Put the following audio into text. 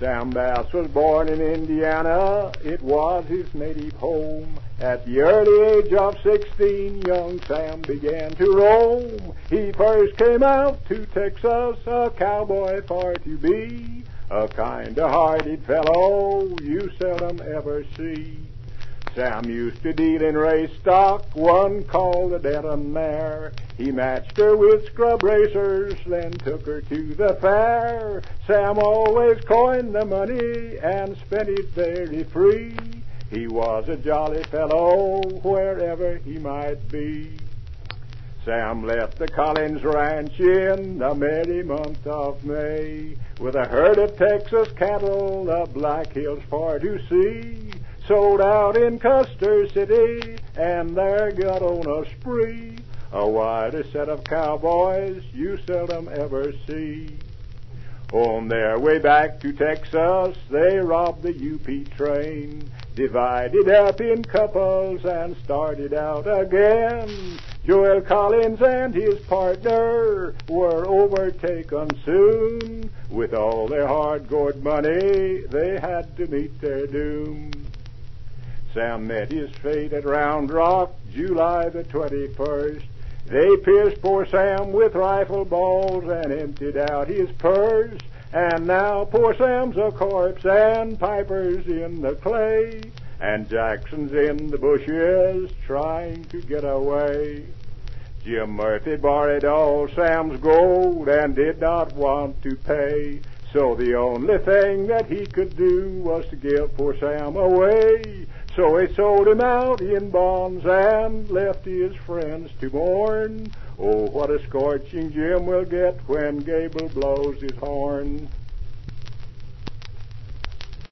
Sam Bass was born in Indiana. It was his native home. At the early age of 16, young Sam began to roam. He first came out to Texas, a cowboy for to be, a kind-hearted fellow you seldom ever see. Sam used to deal in race stock, one called the Denton Mare. He matched her with scrub racers, then took her to the fair. Sam always coined the money and spent it very free. He was a jolly fellow wherever he might be. Sam left the Collins Ranch in the merry month of May, with a herd of Texas cattle, the Black Hills for to see. Sold out in Custer City, and there got on a spree, a wilder set of cowboys you seldom ever see. On their way back to Texas, they robbed the UP train, divided up in couples, and started out again. Joel Collins and his partner were overtaken soon. With all their hard-gored money, they had to meet their doom. Sam met his fate at Round Rock, July the 21st. They pierced poor Sam with rifle balls and emptied out his purse. And now poor Sam's a corpse, and Piper's in the clay, and Jackson's in the bushes trying to get away. Jim Murphy borrowed all Sam's gold and did not want to pay, so the only thing that he could do was to give poor Sam away. So he sold him out in bonds and left his friends to mourn. Oh, what a scorching Jim will get when Gable blows his horn.